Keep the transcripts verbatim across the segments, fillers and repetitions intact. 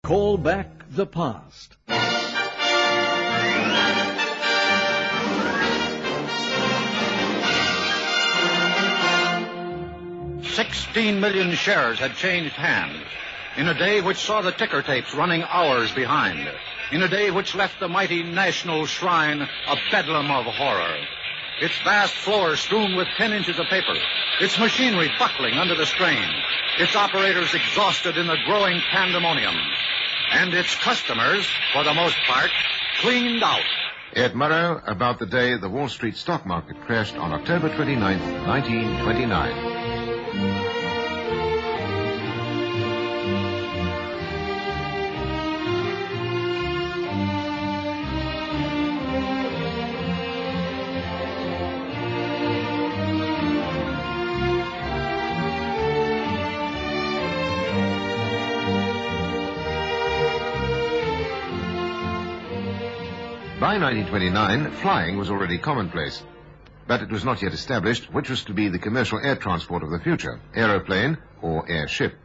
Call back the past. Sixteen million shares had changed hands in a day which saw the ticker tapes running hours behind, in a day which left the mighty National Shrine a bedlam of horror. Its vast floor strewn with ten inches of paper, its machinery buckling under the strain, its operators exhausted in the growing pandemonium, and its customers, for the most part, cleaned out. Ed Murrow about the day the Wall Street stock market crashed on October twenty-ninth, nineteen twenty-nine. By nineteen twenty-nine, flying was already commonplace, but it was not yet established which was to be the commercial air transport of the future, aeroplane or airship.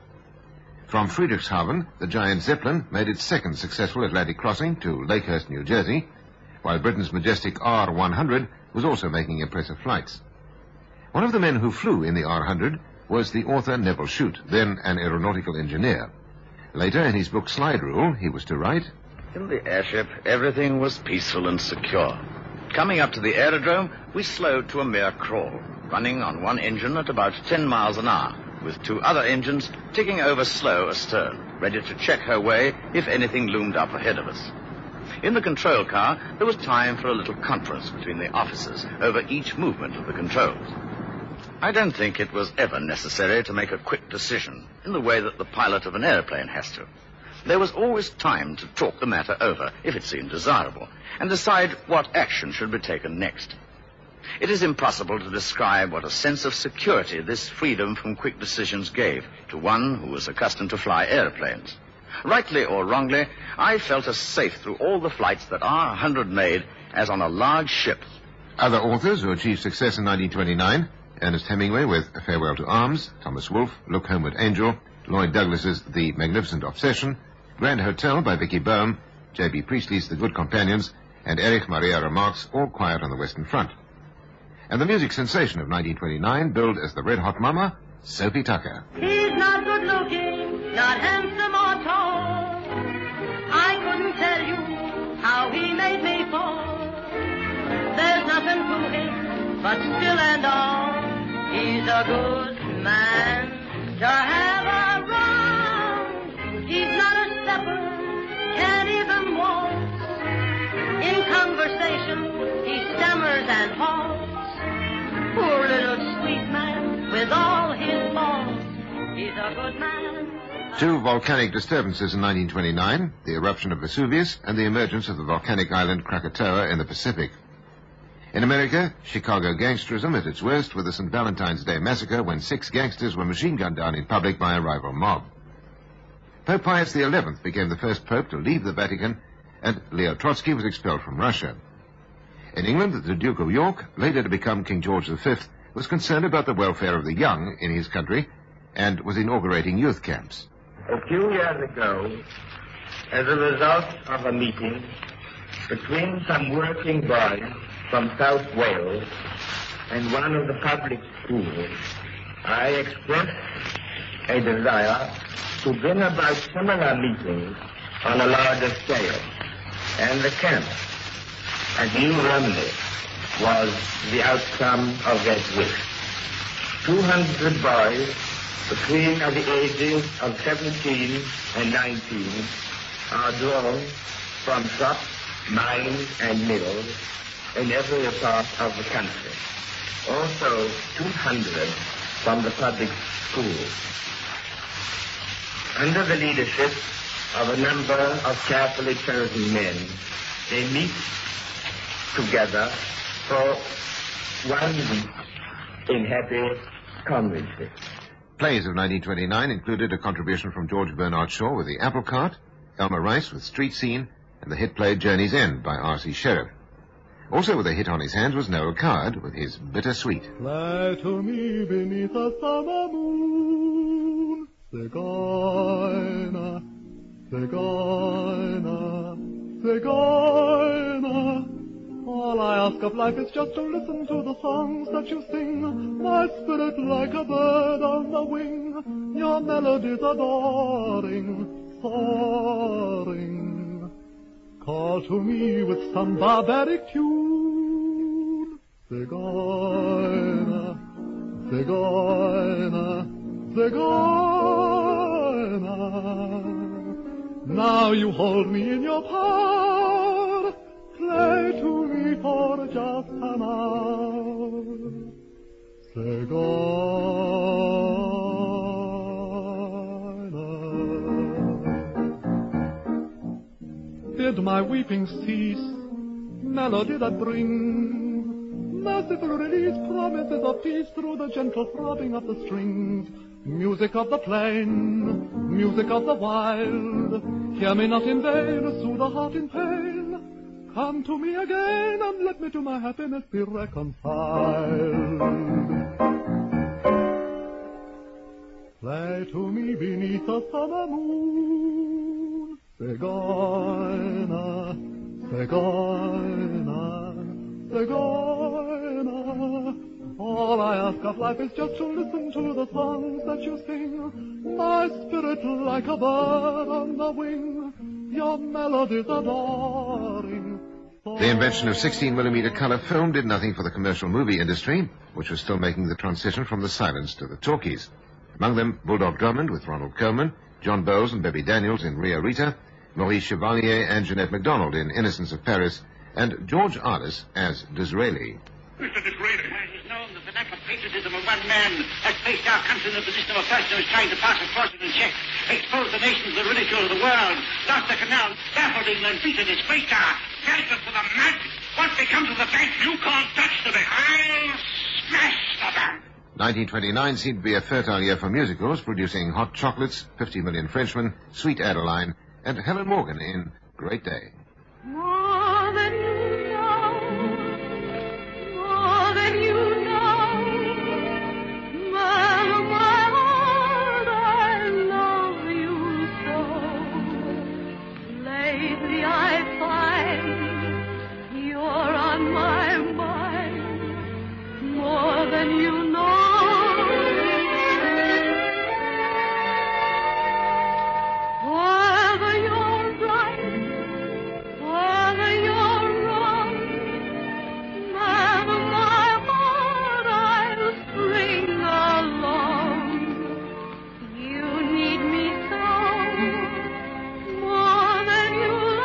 From Friedrichshafen, the giant Zeppelin made its second successful Atlantic crossing to Lakehurst, New Jersey, while Britain's majestic R one hundred was also making impressive flights. One of the men who flew in the R one hundred was the author Neville Shute, then an aeronautical engineer. Later, in his book Slide Rule, he was to write, "In the airship, everything was peaceful and secure. Coming up to the aerodrome, we slowed to a mere crawl, running on one engine at about ten miles an hour, with two other engines ticking over slow astern, ready to check her way if anything loomed up ahead of us. In the control car, there was time for a little conference between the officers over each movement of the controls. I don't think it was ever necessary to make a quick decision in the way that the pilot of an airplane has to. There was always time to talk the matter over, if it seemed desirable, and decide what action should be taken next. It is impossible to describe what a sense of security this freedom from quick decisions gave to one who was accustomed to fly airplanes. Rightly or wrongly, I felt as safe through all the flights that R one hundred made as on a large ship." Other authors who achieved success in nineteen twenty-nine, Ernest Hemingway with A Farewell to Arms, Thomas Wolfe, Look Homeward Angel, Lloyd Douglas's The Magnificent Obsession, Grand Hotel by Vicky Boehm, J B Priestley's The Good Companions, and Erich Maria Remarque's All Quiet on the Western Front. And the music sensation of nineteen twenty-nine, billed as the Red Hot Mama, Sophie Tucker. He's not good looking, not handsome or tall. I couldn't tell you how he made me fall. There's nothing to him, but still and all, he's a good man to have around. He's not a stepper, can't even walk. In conversation, he stammers and halts. Poor little sweet man, with all his faults, he's a good man. Two volcanic disturbances in nineteen twenty-nine, the eruption of Vesuvius and the emergence of the volcanic island Krakatoa in the Pacific. In America, Chicago gangsterism at its worst with the Saint Valentine's Day massacre when six gangsters were machine-gunned down in public by a rival mob. Pope Pius the eleventh became the first pope to leave the Vatican, and Leo Trotsky was expelled from Russia. In England, the Duke of York, later to become King George the fifth, was concerned about the welfare of the young in his country and was inaugurating youth camps. A few years ago, as a result of a meeting between some working boys from South Wales and one of the public schools, I expressed a desire to bring about similar meetings on a larger scale, and the camp at New Romney was the outcome of that wish. Two hundred boys between the ages of seventeen and nineteen are drawn from shops, mines, and mills in every part of the country. Also, two hundred from the public schools. Under the leadership of a number of carefully chosen men, they meet together for one week in happy comradeship. Plays of nineteen twenty-nine included a contribution from George Bernard Shaw with The Apple Cart, Elmer Rice with Street Scene, and the hit play Journey's End by R C Sheriff. Also with a hit on his hands was Noel Coward with his Bittersweet. Fly to me beneath a summer moon, Zigeuner, Zigeuner, Zigeuner. All I ask of life is just to listen to the songs that you sing. My spirit like a bird on the wing, your melodies adoring, soaring. Call to me with some barbaric tune. Zigeuner, Zigeuner, Zigeuner. Now you hold me in your power. Play to me for just an hour. Zigeuner. Bid my weeping cease, melody that brings merciful release, promises of peace through the gentle throbbing of the strings. Music of the plain, music of the wild, hear me not in vain, soothe the heart in pain. Come to me again, and let me to my happiness be reconciled. Play to me beneath a summer moon, Zigeuner, Zigeuner, Zigeuner. All I ask of life is just to listen to the songs that you sing. My spirit like a bird on the wing, your melodies adoring. The invention of sixteen millimeter color film did nothing for the commercial movie industry, which was still making the transition from the silents to the talkies. Among them, Bulldog Drummond with Ronald Colman, John Bowles and Bebe Daniels in Rio Rita, Maurice Chevalier and Jeanette MacDonald in Innocents of Paris, and George Arliss as Disraeli. Mister Disraeli. It is known that the lack of patriotism of one man has placed our country in the position of a person who is trying to pass a fraudulent check, expose the nation to the ridicule of the world, lost the canal, baffled England, beaten his great star, carried us to the mud. Once they come to the bank, you can't touch the bank. I'll smash the bank. nineteen twenty-nine seemed to be a fertile year for musicals, producing Hot Chocolates, fifty million Frenchmen, Sweet Adeline, and Helen Morgan in Great Day. More than you know, more than you know, man of my heart, I love you so. Lately I find you're on my mind, more than you know. Whether you're right, whether you're wrong, man of my heart, I'll string along. You need me so, more than you'll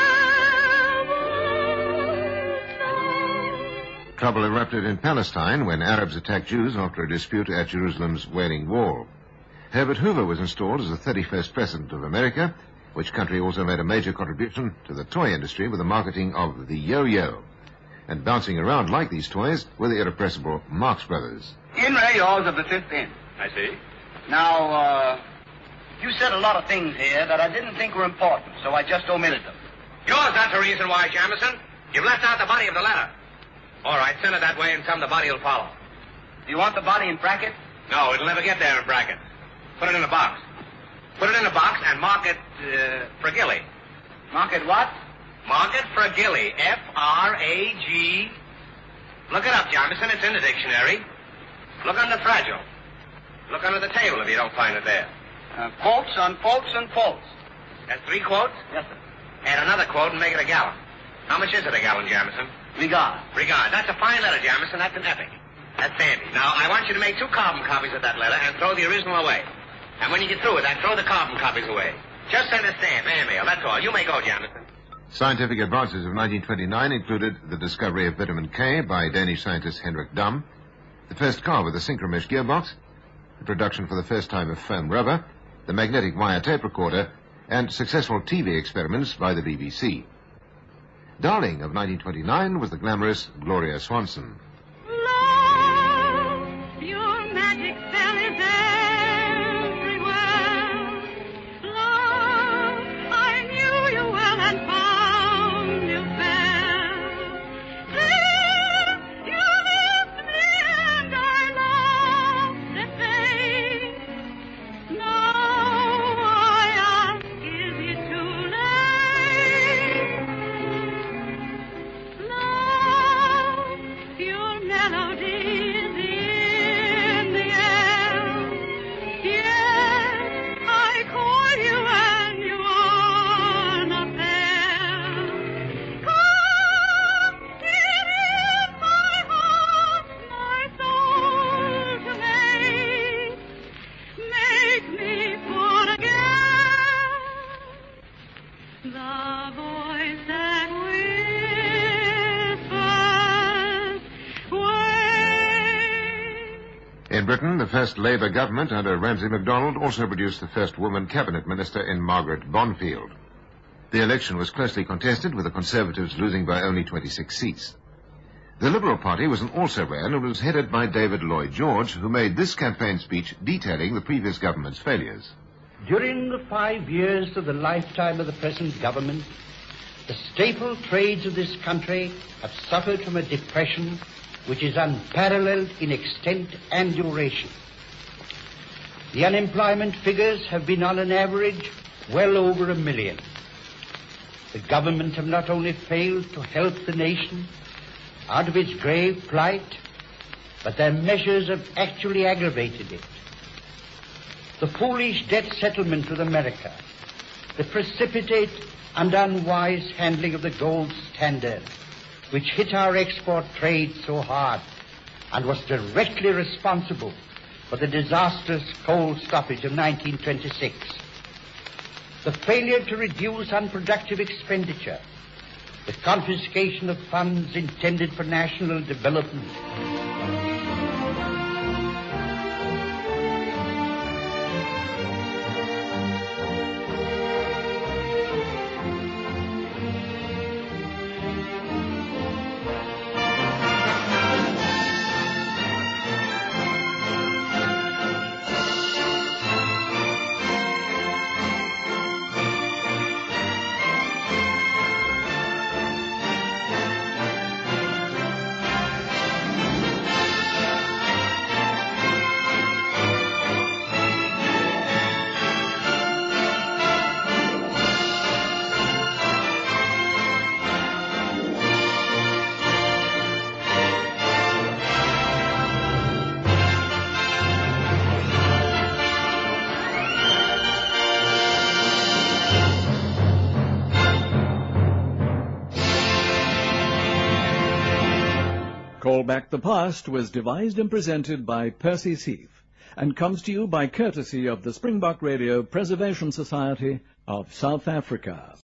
ever know. Trouble erupted in Palestine when Arabs attacked Jews after a dispute at Jerusalem's Wailing Wall. Herbert Hoover was installed as the thirty-first President of America, which country also made a major contribution to the toy industry with the marketing of the yo-yo. And bouncing around like these toys were the irrepressible Marx Brothers. In Ray yours of the fifteenth. I see. Now, uh, you said a lot of things here that I didn't think were important, so I just omitted them. Yours, that's the reason why, Jamison. You've left out the body of the letter. All right, send it that way and some the body will follow. Do you want the body in bracket? No, it'll never get there in bracket. Put it in a box. Put it in a box and mark it uh, Fragilli. Mark it what? Mark it Fragilli. F R A G. Look it up, Jamison. It's in the dictionary. Look under fragile. Look under the table if you don't find it there. Uh, quotes on quotes and quotes. That's three quotes? Yes, sir. Add another quote and make it a gallon. How much is it a gallon, Jamison? Regard. Regard. That's a fine letter, Jamison. That's an epic. That's Sandy. Now, I want you to make two carbon copies of that letter and throw the original away. And when you get through with that, throw the carbon copies away. Just send a stamp, airmail, that's all. You may go, Jamison. Scientific advances of nineteen twenty-nine included the discovery of vitamin K by Danish scientist Henrik Dam, the first car with a synchromesh gearbox, the production for the first time of foam rubber, the magnetic wire tape recorder, and successful T V experiments by the B B C. Darling of nineteen twenty-nine was the glamorous Gloria Swanson. Love, your magic spell is everywhere. Love, I knew you well and found you fair. Then you left me and I lost the faith. Now I ask, is it Britain, the first Labour government under Ramsay MacDonald also produced the first woman cabinet minister in Margaret Bonfield. The election was closely contested, with the Conservatives losing by only twenty-six seats. The Liberal Party was an also-ran and was headed by David Lloyd George, who made this campaign speech detailing the previous government's failures. During the five years of the lifetime of the present government, the staple trades of this country have suffered from a depression which is unparalleled in extent and duration. The unemployment figures have been on an average well over a million. The government have not only failed to help the nation out of its grave plight, but their measures have actually aggravated it. The foolish debt settlement with America, the precipitate and unwise handling of the gold standard, which hit our export trade so hard and was directly responsible for the disastrous coal stoppage of nineteen twenty-six. The failure to reduce unproductive expenditure, the confiscation of funds intended for national development. Call Back the Past was devised and presented by Percy Seath and comes to you by courtesy of the Springbok Radio Preservation Society of South Africa.